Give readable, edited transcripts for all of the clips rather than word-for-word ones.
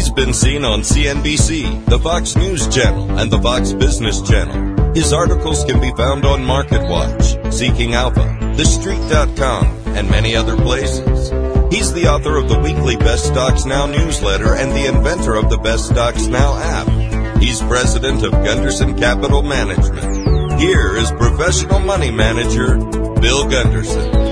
He's been seen on CNBC, the Fox News Channel, and the Fox Business Channel. His articles can be found on MarketWatch, Seeking Alpha, TheStreet.com, and many other places. He's the author of the weekly Best Stocks Now newsletter and the inventor of the Best Stocks Now app. He's president of Gunderson Capital Management. Here is professional money manager, Bill Gunderson.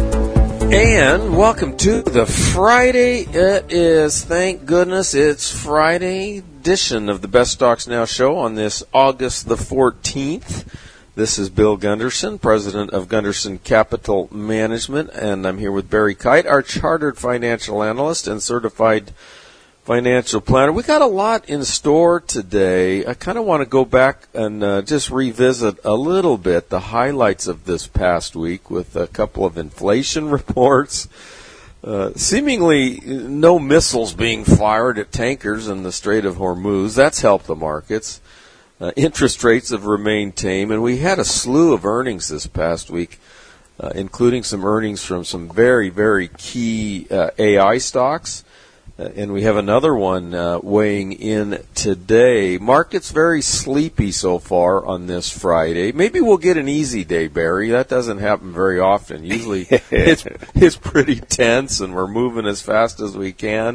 And welcome to the Friday. It is, thank goodness, it's Friday edition of the Best Stocks Now show on this August the 14th. This is Bill Gunderson, president of Gunderson Capital Management, and I'm here with Barry Kite, our chartered financial analyst and certified financial planner. We got a lot in store today. I kind of want to go back and just revisit a little bit the highlights of this past week with a couple of inflation reports. Seemingly no missiles being fired at tankers in the Strait of Hormuz. That's helped the markets. Interest rates have remained tame, and we had a slew of earnings this past week, including some earnings from some very, very key AI stocks. And we have another one weighing in today. Market's very sleepy so far on this Friday. Maybe we'll get an easy day, Barry. That doesn't happen very often. Usually it's pretty tense and we're moving as fast as we can.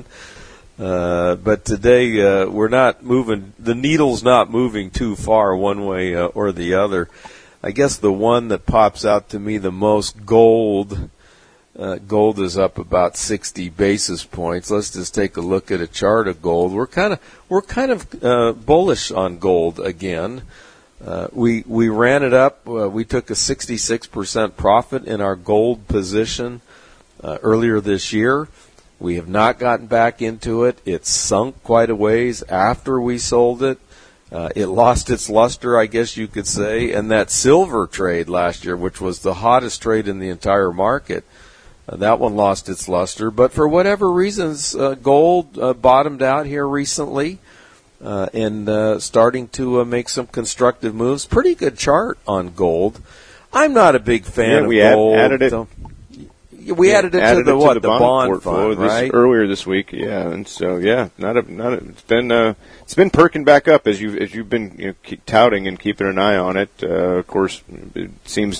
But today we're not moving. The needle's not moving too far one way or the other. I guess the one that pops out to me the most, gold. Gold is up about 60 basis points. Let's just take a look at a chart of gold. We're kind of bullish on gold again. We ran it up. We took a 66% profit in our gold position earlier this year. We have not gotten back into it. It's sunk quite a ways after we sold it. It lost its luster, I guess you could say. And that silver trade last year, which was the hottest trade in the entire market, that one lost its luster. But for whatever reasons, gold bottomed out here recently and starting to make some constructive moves. Pretty good chart on gold. I'm not a big fan of gold. Added it. We added it to the bond portfolio fund, right? Earlier this week, yeah. And so, yeah, it's been perking back up as you've been keep touting and keeping an eye on it. Of course, it seems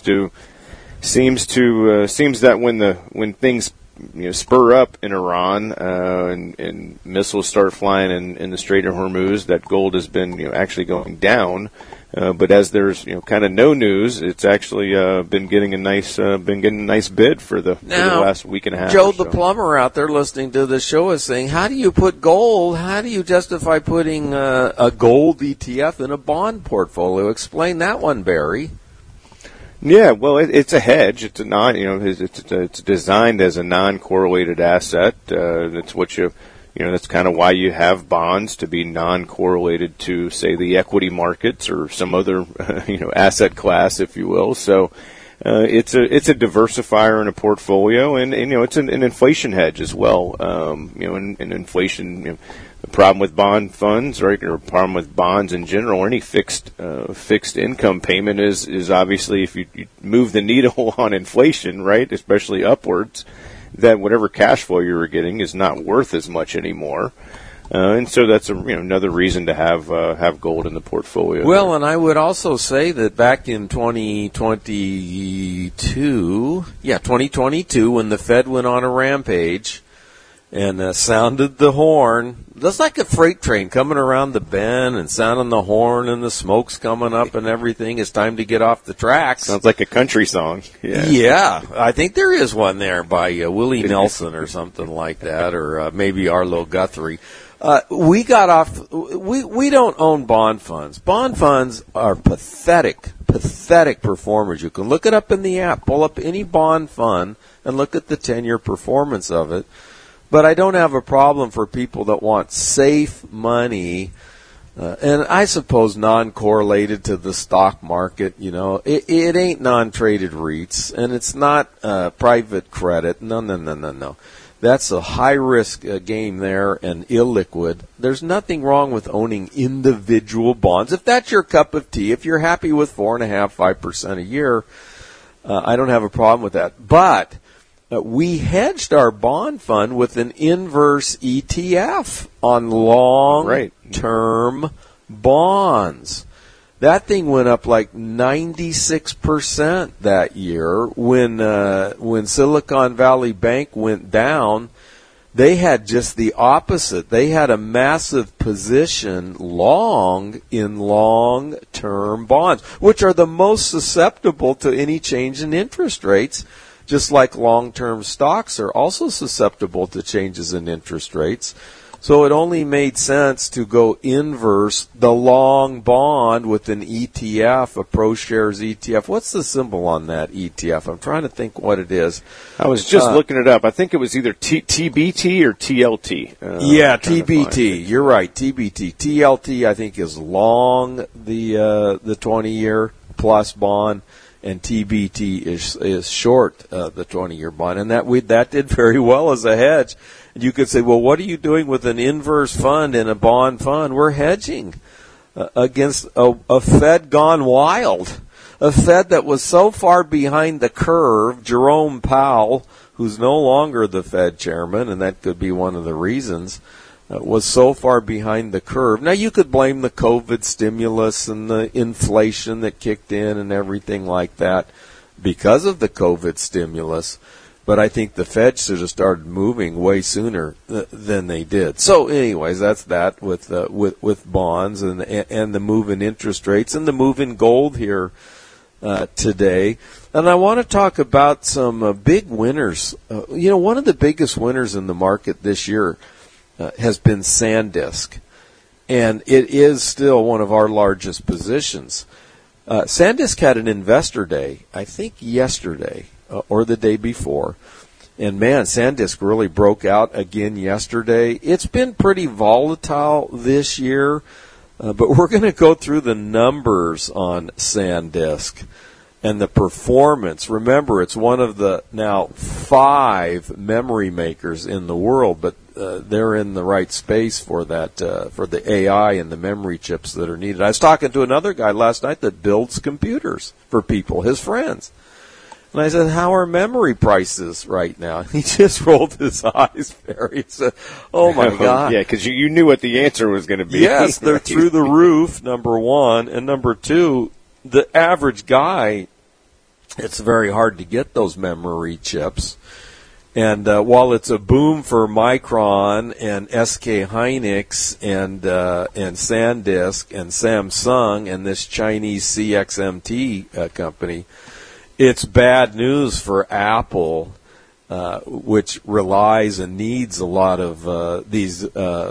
that when things spur up in Iran and missiles start flying in the Strait of Hormuz, that gold has been actually going down. But as there's kind of no news, it's actually been getting a nice bid for the last week and a half. Joe the plumber out there listening to the show is saying, how do you put gold? How do you justify putting a gold ETF in a bond portfolio? Explain that one, Barry. Yeah, well, it's a hedge. It's it's designed as a non-correlated asset. That's what that's kind of why you have bonds, to be non-correlated to, say, the equity markets or some other, asset class, if you will. So, it's a diversifier in a portfolio, and it's an inflation hedge as well. And inflation, the problem with bond funds, right, or problem with bonds in general, or any fixed income payment is obviously if you move the needle on inflation, right, especially upwards, that whatever cash flow you were getting is not worth as much anymore. And so that's another reason to have gold in the portfolio. Well, and I would also say that back in 2022, when the Fed went on a rampage and sounded the horn, that's like a freight train coming around the bend and sounding the horn and the smoke's coming up and everything. It's time to get off the tracks. Sounds like a country song. Yeah, I think there is one there by Willie Nelson or something like that, or maybe Arlo Guthrie. We got off. We don't own bond funds. Bond funds are pathetic performers. You can look it up in the app. Pull up any bond fund and look at the 10-year performance of it. But I don't have a problem for people that want safe money, and I suppose non-correlated to the stock market. It ain't non-traded REITs, and it's not private credit. No. That's a high-risk game there and illiquid. There's nothing wrong with owning individual bonds. If that's your cup of tea, if you're happy with 4.5%, 5% a year, I don't have a problem with that. But we hedged our bond fund with an inverse ETF on long-term bonds. That thing went up like 96% that year. When Silicon Valley Bank went down, they had just the opposite. They had a massive position long in long-term bonds, which are the most susceptible to any change in interest rates, just like long-term stocks are also susceptible to changes in interest rates. So it only made sense to go inverse the long bond with an ETF, a ProShares ETF. What's the symbol on that ETF? I'm trying to think what it is. I was just looking it up. I think it was either TBT or TLT. Yeah, TBT. You're right, TBT. TLT, I think, is long, the 20-year plus bond, and TBT is short, the 20-year bond. And that did very well as a hedge. You could say, well, what are you doing with an inverse fund and a bond fund? We're hedging against a Fed gone wild, a Fed that was so far behind the curve. Jerome Powell, who's no longer the Fed chairman, and that could be one of the reasons, was so far behind the curve. Now, you could blame the COVID stimulus and the inflation that kicked in and everything like that because of the COVID stimulus. But I think the Fed should have started moving way sooner than they did. So, anyways, that's that with bonds and the move in interest rates and the move in gold here today. And I want to talk about some big winners. One of the biggest winners in the market this year has been SanDisk, and it is still one of our largest positions. SanDisk had an investor day, I think yesterday. Or the day before. And man, SanDisk really broke out again yesterday. It's been pretty volatile this year, but we're going to go through the numbers on SanDisk and the performance. Remember, it's one of the now 5 memory makers in the world, but they're in the right space for that, for the AI and the memory chips that are needed. I was talking to another guy last night that builds computers for people, his friends. And I said, how are memory prices right now? He just rolled his eyes, Barry. He said, oh, my God. Yeah, because you knew what the answer was going to be. Yes, they're through the roof, number one. And number two, the average guy, it's very hard to get those memory chips. And while it's a boom for Micron and SK Hynix and SanDisk and Samsung and this Chinese CXMT company, it's bad news for Apple, which relies and needs a lot of these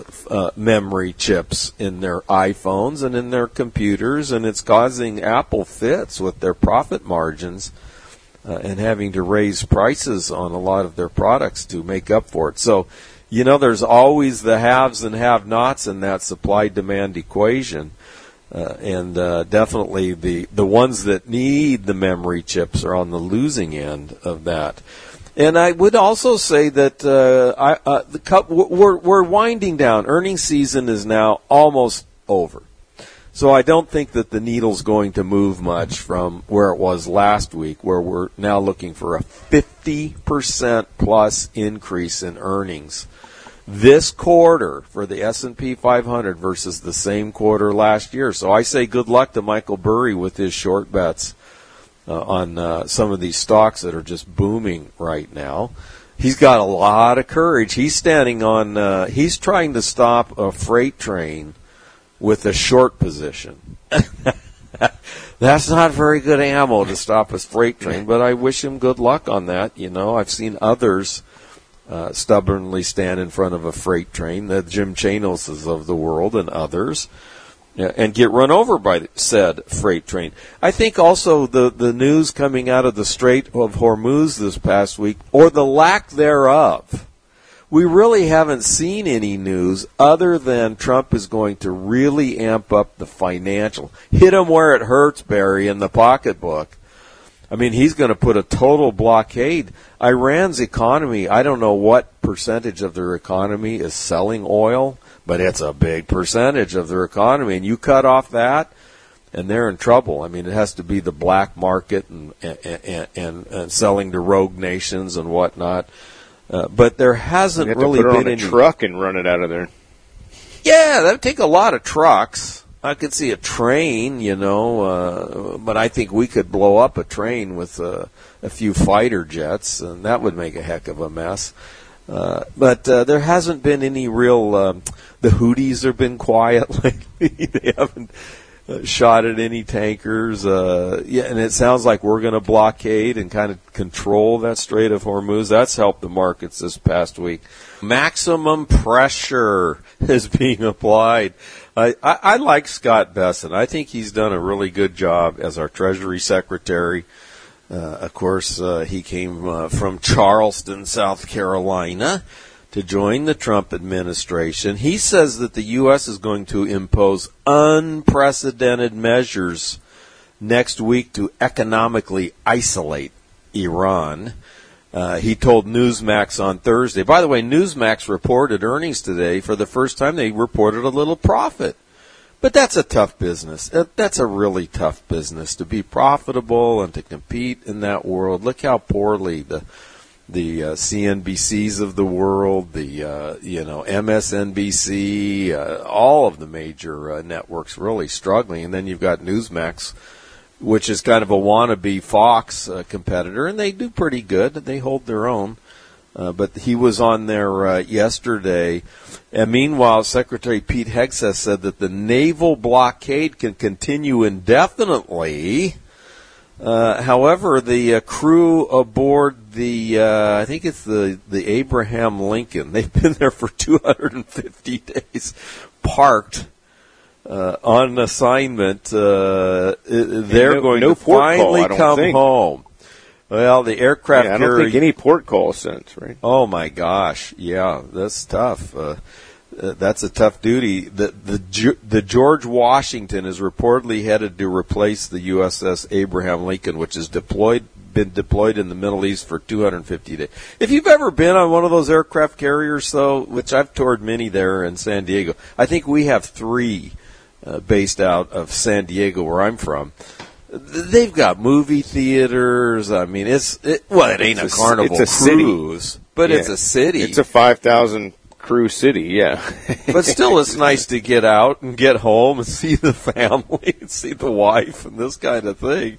memory chips in their iPhones and in their computers, and it's causing Apple fits with their profit margins and having to raise prices on a lot of their products to make up for it. So, there's always the haves and have-nots in that supply-demand equation. And definitely the ones that need the memory chips are on the losing end of that. And I would also say that we're winding down. Earnings season is now almost over. So I don't think that the needle's going to move much from where it was last week, where we're now looking for a 50% plus increase in earnings this quarter for the S&P 500 versus the same quarter last year. So I say good luck to Michael Burry with his short bets on some of these stocks that are just booming right now. He's got a lot of courage. He's standing on, he's trying to stop a freight train with a short position. That's not very good ammo to stop a freight train, but I wish him good luck on that. I've seen others stubbornly stand in front of a freight train, the Jim Chanoses of the world and others, and get run over by said freight train. I think also the news coming out of the Strait of Hormuz this past week, or the lack thereof, we really haven't seen any news other than Trump is going to really amp up the financial, hit him where it hurts, Barry, in the pocketbook. I mean, he's going to put a total blockade. Iran's economy, I don't know what percentage of their economy is selling oil, but it's a big percentage of their economy. And you cut off that, and they're in trouble. I mean, it has to be the black market and selling to rogue nations and whatnot. But there hasn't really been been any truck and run it out of there. Yeah, that would take a lot of trucks. I could see a train, but I think we could blow up a train with a few fighter jets, and that would make a heck of a mess. But there hasn't been any real. The Houthis have been quiet lately. They haven't shot at any tankers. And it sounds like we're going to blockade and kind of control that Strait of Hormuz. That's helped the markets this past week. Maximum pressure is being applied. I like Scott Bessent. I think he's done a really good job as our Treasury Secretary. Of course, he came from Charleston, South Carolina, to join the Trump administration. He says that the U.S. is going to impose unprecedented measures next week to economically isolate Iran. He told Newsmax on Thursday. By the way, Newsmax reported earnings today. For the first time, they reported a little profit. But that's a tough business. That's a really tough business to be profitable and to compete in that world. Look how poorly the CNBCs of the world, the MSNBC, all of the major networks really struggling. And then you've got Newsmax, which is kind of a wannabe Fox competitor, and they do pretty good. They hold their own. But he was on there yesterday. And meanwhile, Secretary Pete Hegseth said that the naval blockade can continue indefinitely. However, the crew aboard the, I think it's the Abraham Lincoln, they've been there for 250 days, parked on assignment. They're going to finally come home. Well, the aircraft carrier... I don't think any port call since, right? Oh, my gosh. Yeah, that's tough. That's a tough duty. The George Washington is reportedly headed to replace the USS Abraham Lincoln, which has been deployed in the Middle East for 250 days. If you've ever been on one of those aircraft carriers, though, which I've toured many there in San Diego, I think we have 3 based out of San Diego, where I'm from. They've got movie theaters. I mean, it ain't a Carnival Cruise, but it's a city. It's a 5,000 crew city, yeah. But still, it's nice to get out and get home and see the family and see the wife and this kind of thing.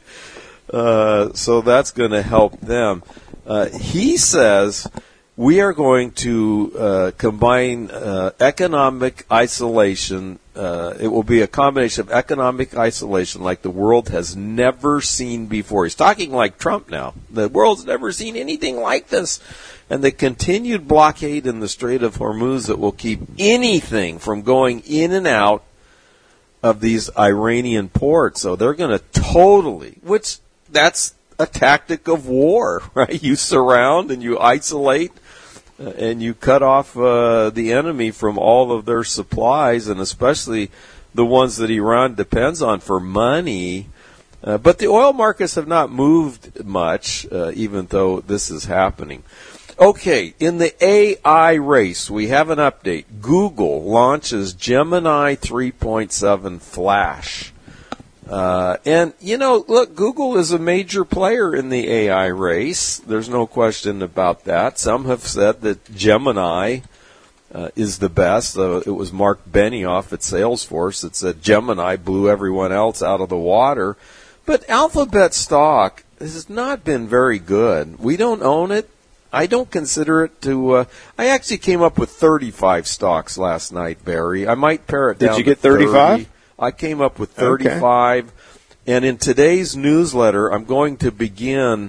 So that's going to help them. He says we are going to combine economic isolation. It will be a combination of economic isolation like the world has never seen before. He's talking like Trump now. The world's never seen anything like this. And the continued blockade in the Strait of Hormuz that will keep anything from going in and out of these Iranian ports. So they're going to which that's a tactic of war, right? You surround and you isolate. And you cut off the enemy from all of their supplies, and especially the ones that Iran depends on for money. But the oil markets have not moved much, even though this is happening. Okay, in the AI race, we have an update. Google launches Gemini 3.7 Flash. And, look, Google is a major player in the AI race. There's no question about that. Some have said that Gemini is the best. It was Mark Benioff at Salesforce that said Gemini blew everyone else out of the water. But Alphabet stock has not been very good. We don't own it. I don't consider it to... I actually came up with 35 stocks last night, Barry. I might pare it down. Did you get 35? 30. I came up with 35, and in today's newsletter, I'm going to begin,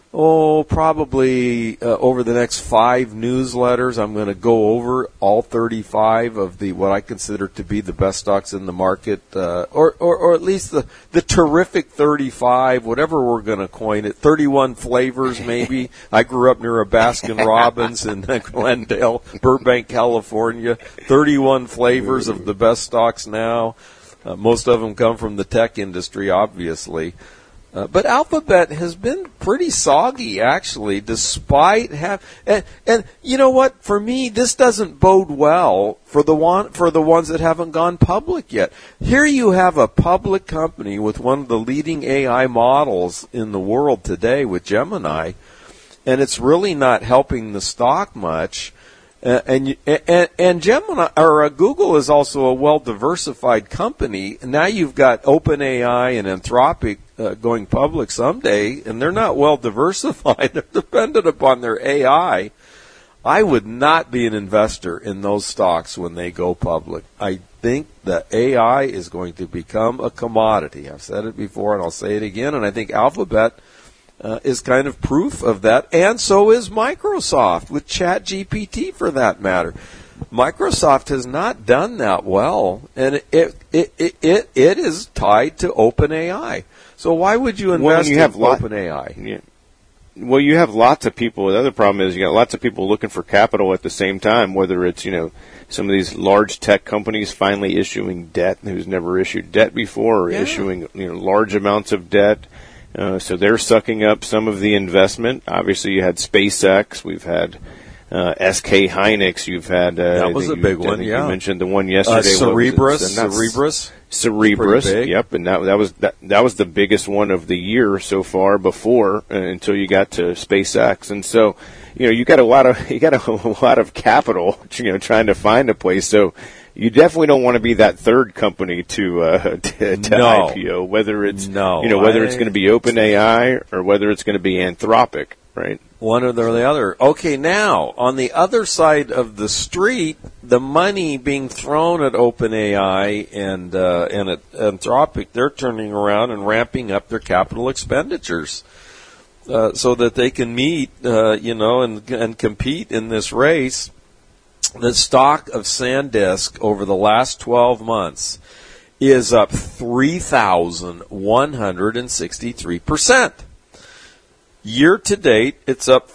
probably over the next 5 newsletters, I'm going to go over all 35 of what I consider to be the best stocks in the market, or at least the terrific 35, whatever we're going to coin it, 31 flavors maybe. I grew up near a Baskin-Robbins in Glendale, Burbank, California. 31 flavors of the best stocks now. Most of them come from the tech industry, obviously. But Alphabet has been pretty soggy, actually, despite and you know what? For me, this doesn't bode well for the ones that haven't gone public yet. Here you have a public company with one of the leading AI models in the world today with Gemini, and it's really not helping the stock much. And Gemini or Google is also a well-diversified company. Now you've got OpenAI and Anthropic going public someday, and they're not well-diversified. They're dependent upon their AI. I would not be an investor in those stocks when they go public. I think that AI is going to become a commodity. I've said it before, and I'll say it again, and I think Alphabet is kind of proof of that, and so is Microsoft with ChatGPT, for that matter. Microsoft has not done that well, and it is tied to OpenAI. So why would you invest in OpenAI? Yeah. Well, you have lots of people. The other problem is you got lots of people looking for capital at the same time, whether it's, some of these large tech companies finally issuing debt who's never issued debt before, or issuing large amounts of debt. So they're sucking up some of the investment. Obviously, you had SpaceX. We've had SK Hynix. You've had that was a big one. You mentioned the one yesterday. Cerebras. Yep, and that was the biggest one of the year so far. Before until you got to SpaceX, and so you got a lot of capital. Trying to find a place. So you definitely don't want to be that third company to IPO, whether it's whether it's going to be OpenAI or whether it's going to be Anthropic, right? One or the other. Okay, now on the other side of the street, the money being thrown at OpenAI and at Anthropic, they're turning around and ramping up their capital expenditures so that they can meet, and compete in this race. The stock of SanDisk over the last 12 months is up 3,163%. Year to date, it's up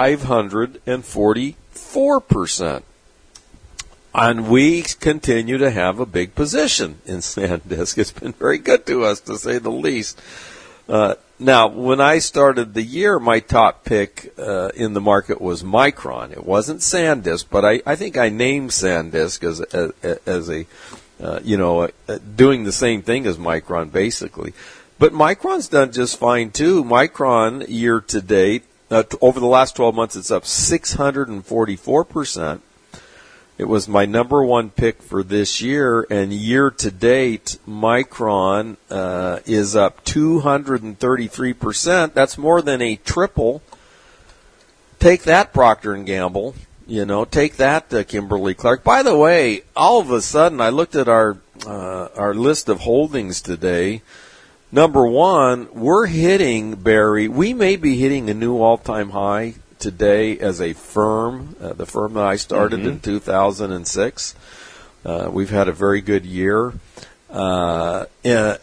544%. And we continue to have a big position in SanDisk. It's been very good to us, to say the least. Now, when I started the year, my top pick in the market was Micron. It wasn't SanDisk, but I think I named SanDisk as a doing the same thing as Micron, basically. But Micron's done just fine, too. Micron, year to date, over the last 12 months, it's up 644%. It was my number one pick for this year, and year to date, Micron is up 233%. That's more than a triple. Take that, Procter & Gamble. Take that, Kimberly Clark. By the way, all of a sudden, I looked at our list of holdings today. Number one, we're hitting, Barry, we may be hitting a new all-time high today as a firm, the firm that I started in 2006. We've had a very good year. And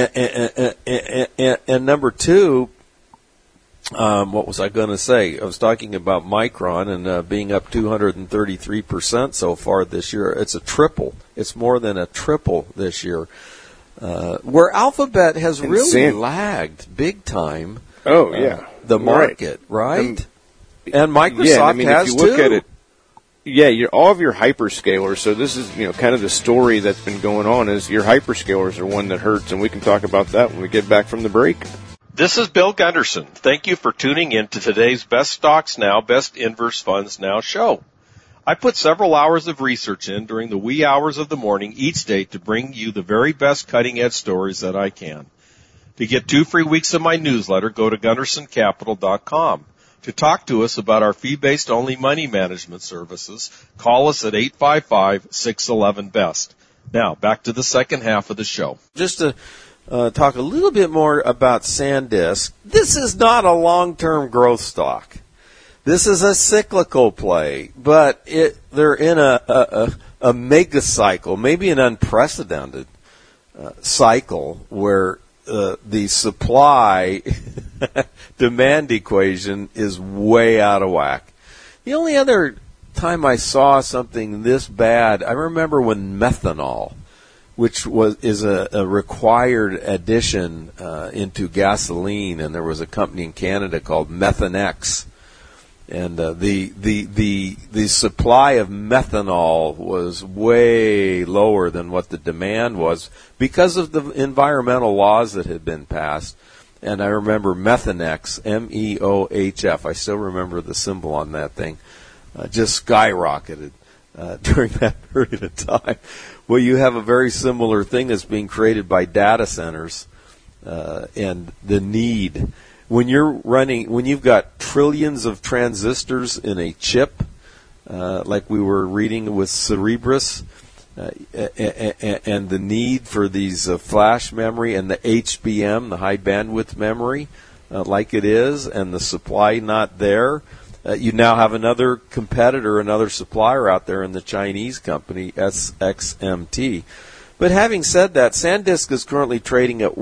number two, what was I going to say? I was talking about Micron and being up 233% so far this year. It's a triple. It's more than a triple this year. Where Alphabet has really lagged big time. Oh, yeah. The market, right? And Microsoft has if you look at it, all of your hyperscalers. So this is, kind of the story that's been going on is your hyperscalers are one that hurts, and we can talk about that when we get back from the break. This is Bill Gunderson. Thank you for tuning in to today's Best Stocks Now, Best Inverse Funds Now show. I put several hours of research in during the wee hours of the morning each day to bring you the very best cutting-edge stories that I can. To get 2 free weeks of my newsletter, go to GundersonCapital.com. To talk to us about our fee-based only money management services, call us at 855-611-BEST. Now, back to the second half of the show. Just to talk a little bit more about SanDisk, this is not a long-term growth stock. This is a cyclical play, but they're in a mega cycle, maybe an unprecedented cycle where the supply demand equation is way out of whack. The only other time I saw something this bad, I remember when methanol which is a required addition into gasoline, and there was a company in Canada called Methanex, and the supply of methanol was way lower than what the demand was because of the environmental laws that had been passed. And I remember Methanex, MEOHF. I still remember the symbol on that thing. Just skyrocketed during that period of time. Well, you have a very similar thing that's being created by data centers, and the need. When you've got trillions of transistors in a chip, like we were reading with Cerebras, and the need for these flash memory and the HBM, the high bandwidth memory, like it is, and the supply not there, you now have another competitor, another supplier out there in the Chinese company, SXMT. But having said that, SanDisk is currently trading at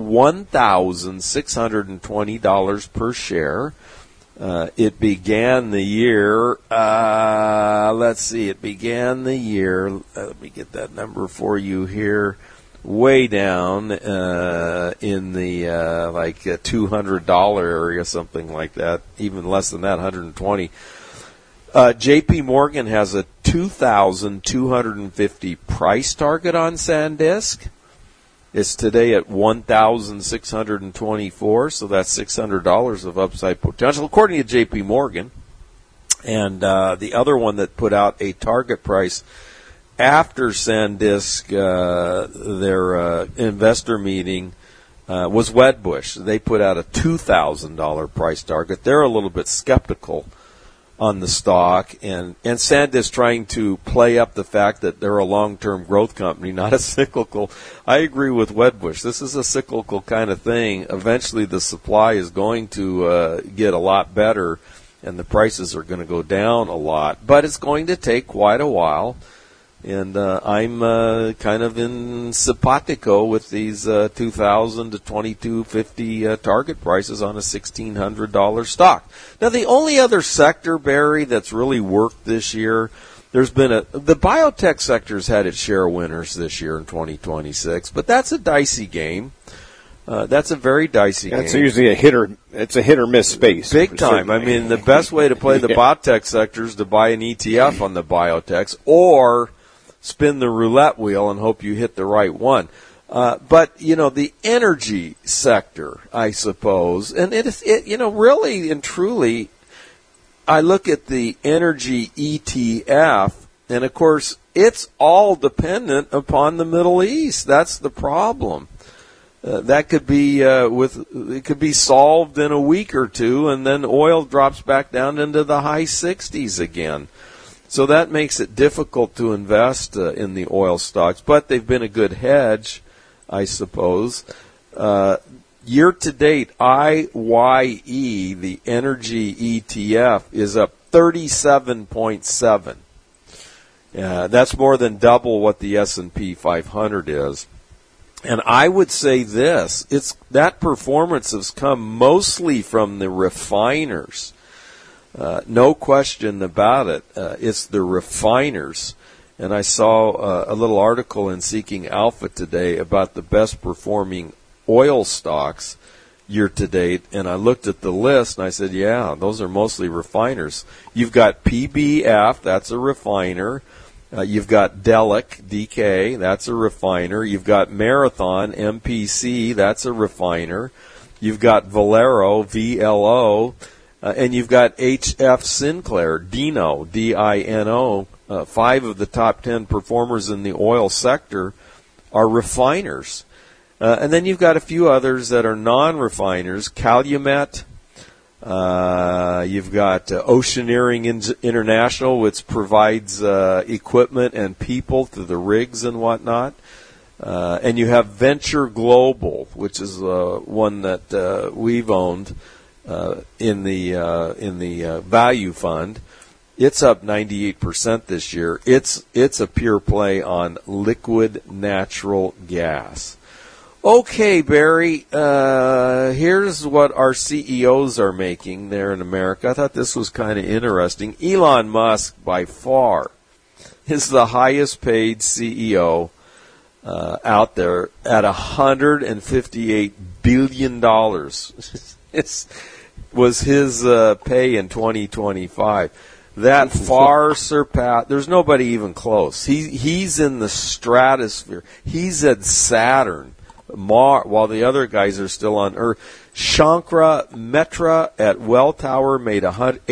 $1,620 per share. It began the year, let me get that number for you here, way down in the $200 area, something like that, even less than that, 120. J.P. Morgan has a 2,250 price target on SanDisk. It's today at 1,624, so that's $600 of upside potential, according to J.P. Morgan. And the other one that put out a target price after SanDisk, their investor meeting, was Wedbush. They put out a $2,000 price target. They're a little bit skeptical on the stock, and SanDisk trying to play up the fact that they're a long-term growth company, not a cyclical. I agree with Wedbush. This is a cyclical kind of thing. Eventually the supply is going to get a lot better, and the prices are going to go down a lot. But it's going to take quite a while, and I'm kind of in simpatico with these $2,000 to $2,250 target prices on a $1,600 stock. Now, the only other sector, Barry, that's really worked this year, there's been the biotech sector's had its share of winners this year in 2026, but that's a dicey game. That's a very dicey game. It's usually a hit or miss space. Big time. I mean, the best way to play the biotech sector is to buy an ETF on the biotechs or spin the roulette wheel and hope you hit the right one. But, the energy sector, I suppose, and really and truly, I look at the energy ETF, and of course, it's all dependent upon the Middle East. That's the problem. That could be it could be solved in a week or two, and then oil drops back down into the high 60s again. So that makes it difficult to invest in the oil stocks, but they've been a good hedge, I suppose. Year to date, IYE, the energy ETF, is up 37.7. That's more than double what the S&P 500 is. And I would say this, that performance has come mostly from the refiners. No question about it. It's the refiners. And I saw a little article in Seeking Alpha today about the best performing oil stocks year to date. And I looked at the list and I said, yeah, those are mostly refiners. You've got PBF, that's a refiner. You've got Delek, DK, that's a refiner. You've got Marathon, MPC, that's a refiner. You've got Valero, VLO. And you've got HF Sinclair, Dino, D-I-N-O. 5 of the top 10 performers in the oil sector are refiners. And then you've got a few others that are non-refiners, Calumet. You've got Oceaneering International, which provides equipment and people to the rigs and whatnot. And you have Venture Global, which is one that we've owned. In the value fund, it's up 98% this year. It's a pure play on liquid natural gas. Okay, Barry, here's what our CEOs are making there in America. I thought this was kind of interesting. Elon Musk, by far, is the highest paid CEO out there at $158 billion. It was his pay in 2025. That far surpassed. There's nobody even close. He's in the stratosphere. He's at Saturn, while the other guys are still on Earth. Shankar Mehta at Welltower made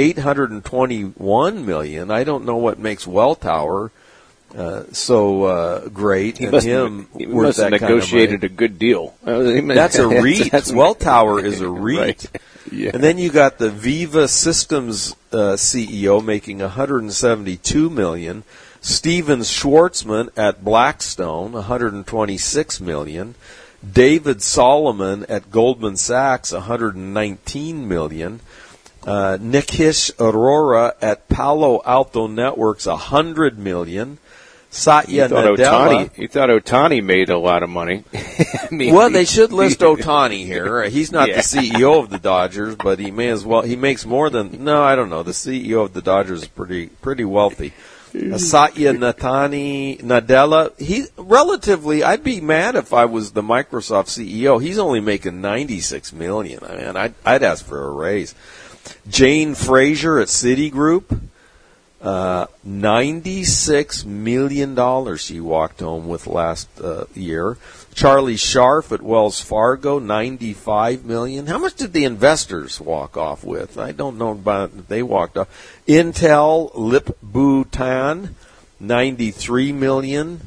$821 million. I don't know what makes Welltower so great. He must have negotiated a good deal. That's a REIT. Welltower is a REIT. Right. Yeah. And then you got the Viva Systems CEO making $172 million. Steven Schwartzman at Blackstone, $126 million. David Solomon at Goldman Sachs, $119 million. Nikesh Arora at Palo Alto Networks, $100 million. Satya Nadella. You thought Ohtani made a lot of money. I mean, well, they should list Ohtani here. He's not the CEO of the Dodgers, but he may as well. He makes more than. No, I don't know. The CEO of the Dodgers is pretty wealthy. Satya Nadella. He relatively. I'd be mad if I was the Microsoft CEO. He's only making $96 million. I mean, I'd ask for a raise. Jane Fraser at Citigroup. $96 million she walked home with last year. Charlie Scharf at Wells Fargo, $95 million. How much did the investors walk off with? I don't know about it. They walked off. Intel, Lip Bhutan, $93 million.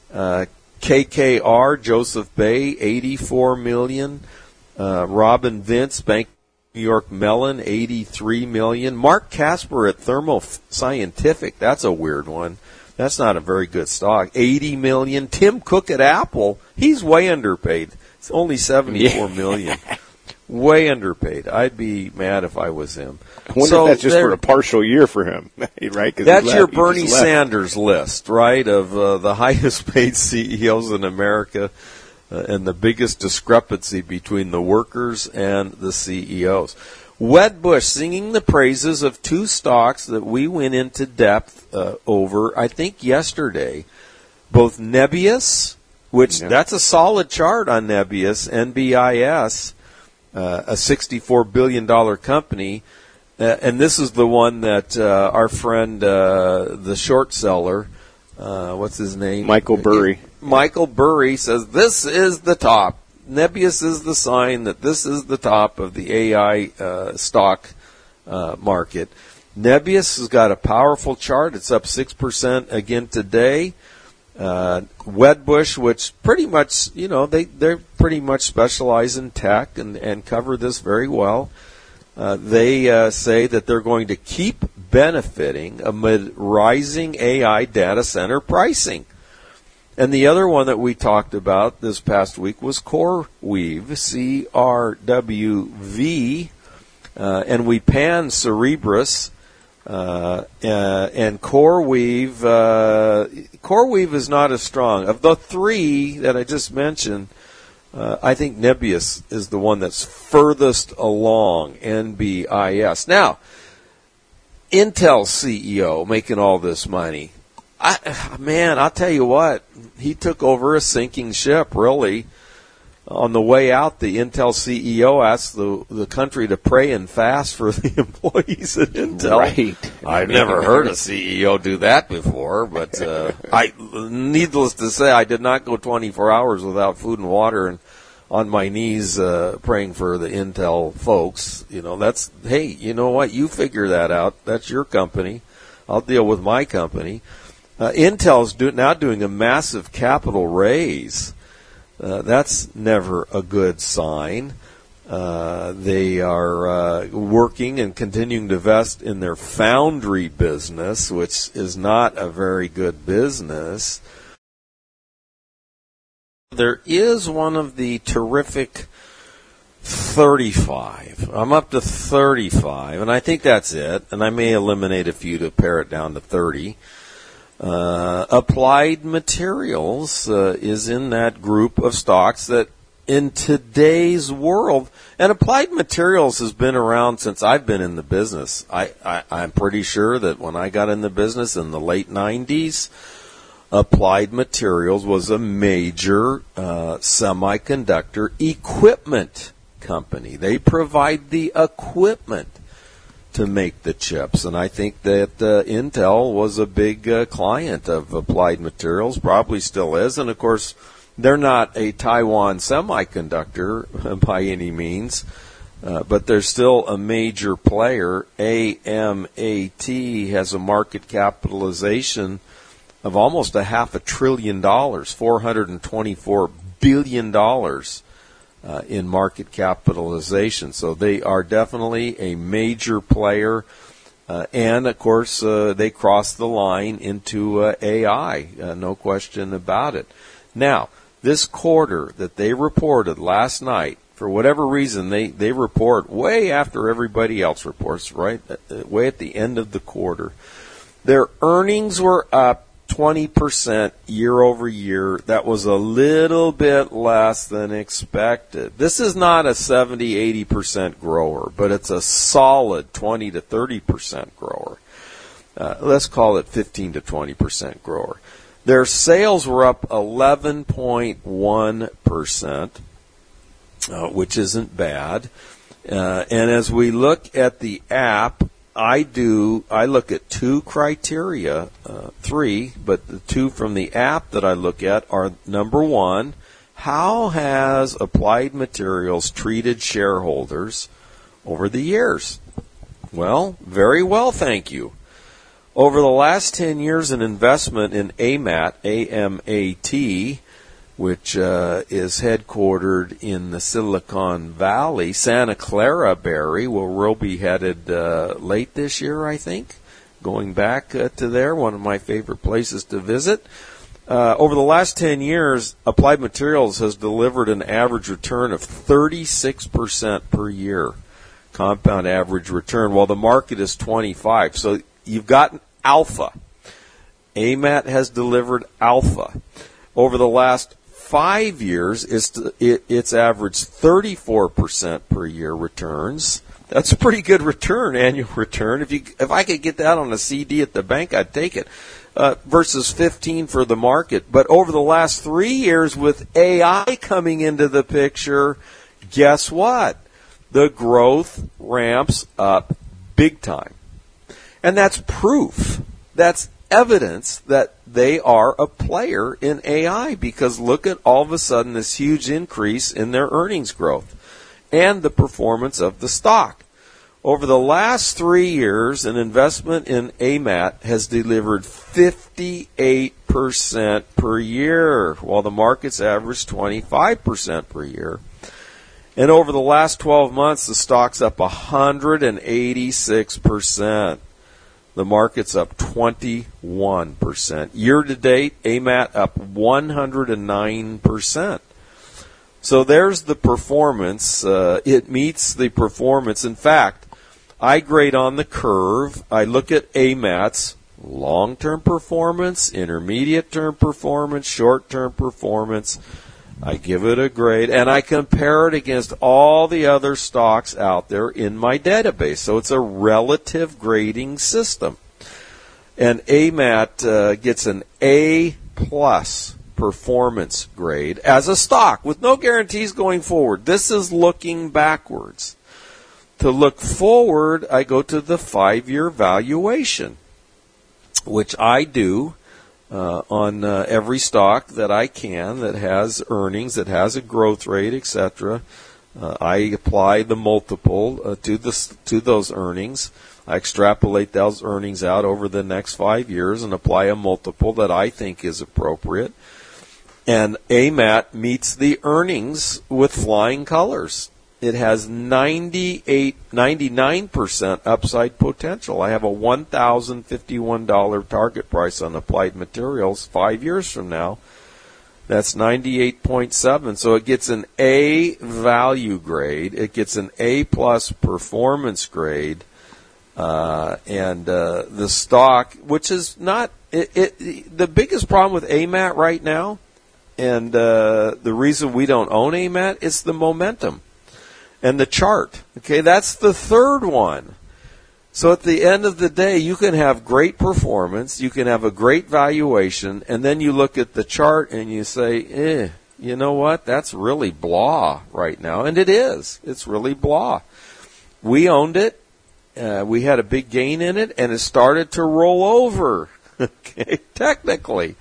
KKR, Joseph Bay, $84 million. Robin Vince, Bank New York Mellon, $83 million. Mark Casper at Thermo Scientific, that's a weird one. That's not a very good stock. $80 million. Tim Cook at Apple, he's way underpaid. It's only $74 million. Way underpaid. I'd be mad if I was him. I wonder if that's just for a partial year for him, right? That's your Bernie Sanders list, right, of the highest paid CEOs in America. And the biggest discrepancy between the workers and the CEOs. Wedbush singing the praises of two stocks that we went into depth over, I think, yesterday. Both Nebius, which that's a solid chart on Nebius, NBIS, a $64 billion company. And this is the one that our friend, the short seller, what's his name? Michael Burry. Michael Burry says this is the top. Nebius is the sign that this is the top of the AI stock market. Nebius has got a powerful chart. It's up 6% again today. Wedbush, which pretty much, they're pretty much specialize in tech and cover this very well. They say that they're going to keep benefiting amid rising AI data center pricing. And the other one that we talked about this past week was CoreWeave, CRWV, and we panned Cerebras, and CoreWeave. CoreWeave is not as strong. Of the three that I just mentioned, I think Nebius is the one that's furthest along, NBIS. Now, Intel's CEO making all this money. I'll tell you what, he took over a sinking ship, really. On the way out, the Intel CEO asked the country to pray and fast for the employees at Intel. Right. I've never heard a CEO do that before, but needless to say, I did not go 24 hours without food and water and on my knees praying for the Intel folks. Hey, you know what? You figure that out. That's your company. I'll deal with my company. Intel's now doing a massive capital raise. That's never a good sign. They are working and continuing to invest in their foundry business, which is not a very good business. There is one of the terrific 35. I'm up to 35, and I think that's it. And I may eliminate a few to pare it down to 30. Applied Materials is in that group of stocks that in today's world, and Applied Materials has been around since I've been in the business. I'm pretty sure that when I got in the business in the late 90s, Applied Materials was a major semiconductor equipment company. They provide the equipment to make the chips, and I think that Intel was a big client of Applied Materials, probably still is, and of course they're not a Taiwan semiconductor by any means, but they're still a major player. AMAT has a market capitalization of almost $500 billion, $424 billion in market capitalization. So they are definitely a major player. And, of course, they cross the line into AI, no question about it. Now, this quarter that they reported last night, for whatever reason, they report way after everybody else reports, right? Way at the end of the quarter. Their earnings were up 20% year over year. That was a little bit less than expected. This is not a 70, 80% grower, but it's a solid 20 to 30% grower. Let's call it 15 to 20% grower. Their sales were up 11.1%, which isn't bad. And as we look at the app, I look at two criteria, three, but the two from the app that I look at are, number one, how has Applied Materials treated shareholders over the years? Well, very well, thank you. Over the last 10 years, an investment in AMAT, A-M-A-T, which is headquartered in the Silicon Valley. Santa Clara, Barry, where we'll be headed late this year, I think, going back to there, one of my favorite places to visit. Over the last 10 years, Applied Materials has delivered an average return of 36% per year, compound average return, while the market is 25%. So you've got alpha. AMAT has delivered alpha. Over the last 5 years, it's averaged 34% per year returns. That's a pretty good return, annual return. If I could get that on a CD at the bank, I'd take it. Versus 15 for the market. But over the last 3 years, with AI coming into the picture, guess what? The growth ramps up big time. And that's proof. That's evidence that they are a player in AI, because look at all of a sudden this huge increase in their earnings growth and the performance of the stock. Over the last 3 years, an investment in AMAT has delivered 58% per year, while the market's averaged 25% per year. And over the last 12 months, the stock's up 186%. The market's up 21%. Year to date, AMAT up 109%. So there's the performance. It meets the performance. In fact, I grade on the curve. I look at AMAT's long-term performance, intermediate-term performance, short-term performance. I give it a grade, and I compare it against all the other stocks out there in my database. So it's a relative grading system. And AMAT gets an A-plus performance grade as a stock with no guarantees going forward. This is looking backwards. To look forward, I go to the 5-year valuation, which I do on every stock that I can that has earnings, that has a growth rate, etc. I apply the multiple to those earnings. I extrapolate those earnings out over the next 5 years and apply a multiple that I think is appropriate. And AMAT meets the earnings with flying colors. It has 99% upside potential. I have a $1,051 target price on Applied Materials 5 years from now. That's 98.7. So it gets an A value grade. It gets an A-plus performance grade. And the stock, which is not the biggest problem with AMAT right now, and the reason we don't own AMAT is the momentum and the chart. Okay, that's the third one. So at the end of the day, you can have great performance, you can have a great valuation, and then you look at the chart and you say, you know what, that's really blah right now. And it is. It's really blah. We owned it. We had a big gain in it, and it started to roll over, okay, technically.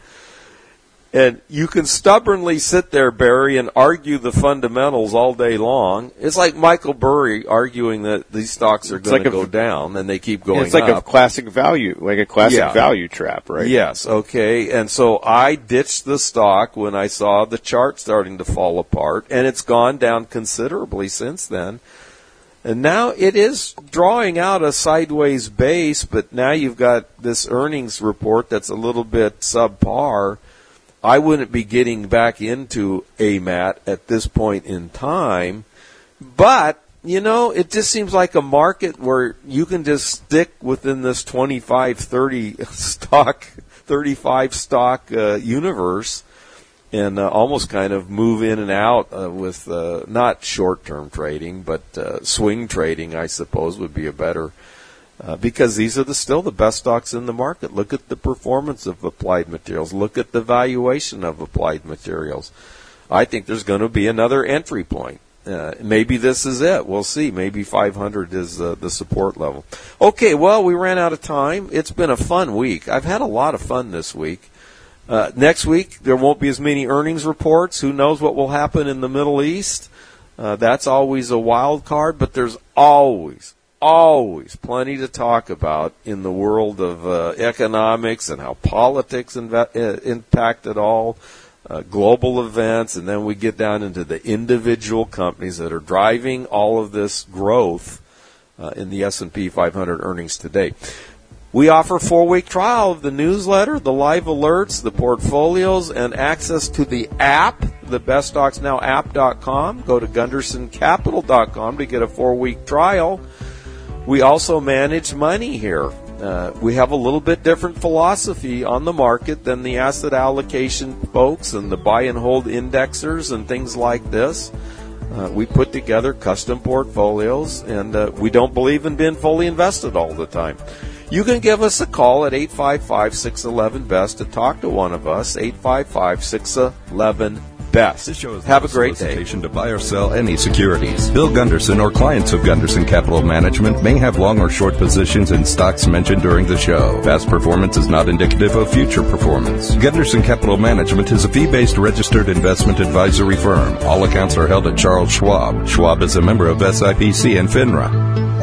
And you can stubbornly sit there, Barry, and argue the fundamentals all day long. It's like Michael Burry arguing that these stocks are going to go down, and they keep going up. It's like a classic value, value trap, right? Yes, okay. And so I ditched the stock when I saw the chart starting to fall apart, and it's gone down considerably since then. And now it is drawing out a sideways base, but now you've got this earnings report that's a little bit subpar. I wouldn't be getting back into AMAT at this point in time, but, it just seems like a market where you can just stick within this 25, 30 stock, 35 stock universe and almost kind of move in and out with not short-term trading, but swing trading, I suppose, would be a better because these are still the best stocks in the market. Look at the performance of Applied Materials. Look at the valuation of Applied Materials. I think there's going to be another entry point. Maybe this is it. We'll see. Maybe 500 is the support level. Okay, well, we ran out of time. It's been a fun week. I've had a lot of fun this week. Next week, there won't be as many earnings reports. Who knows what will happen in the Middle East? That's always a wild card, but there's always plenty to talk about in the world of economics and how politics impact it all, global events, and then we get down into the individual companies that are driving all of this growth in the S&P 500 earnings today. We offer a 4-week trial of the newsletter, the live alerts, the portfolios, and access to the app, the beststocksnowapp.com. Go to gundersoncapital.com to get a 4-week trial. We also manage money here. We have a little bit different philosophy on the market than the asset allocation folks and the buy and hold indexers and things like this. We put together custom portfolios, and we don't believe in being fully invested all the time. You can give us a call at 855-611-BEST to talk to one of us, 855-611-BEST. This show is Have a great day. To buy or sell any securities. Bill Gunderson or clients of Gunderson Capital Management may have long or short positions in stocks mentioned during the show. Past performance is not indicative of future performance. Gunderson Capital Management is a fee-based registered investment advisory firm. All accounts are held at Charles Schwab. Schwab is a member of SIPC and FINRA.